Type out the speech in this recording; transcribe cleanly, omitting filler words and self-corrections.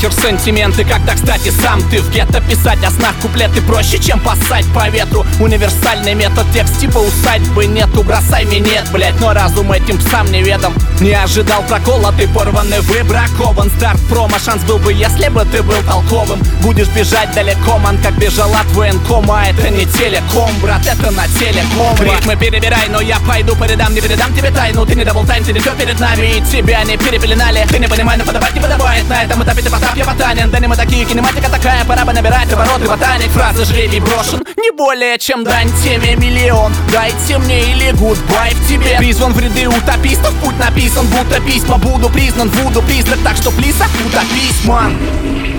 нахер сантименты, когда, кстати, сам ты в гетто. Писать о снах куплеты проще, чем поссать по ветру. Универсальный метод, текст типа усадьбы нету. Бросай минет, блять, но разум этим псам неведом. Не ожидал прокола, ты порванный, выбракован. Старт промо, шанс был бы, если бы ты был толковым. Будешь бежать далеко, ман, как бежал от военкома. Это не телеком, брат, это на телеком. Ритмы перебирай, но я пойду по рядам, не передам тебе тайну. Ты не даблтайм, ты не все перед нами, и тебя не перепеленали. Ты не понимаешь, но подавать не подавает. На этом этапе ты потап, я ботанин. Да не мы такие, кинематика такая, пора бы набирать обороты, ботаник. Фразы жребий брошен, не более чем дань теме миллион. Дайте мне или гудбай в тебе. Призван в ряды утопистов, путь написан, будто письма. Буду признан, буду призрак, так что плиса, утопись, ман.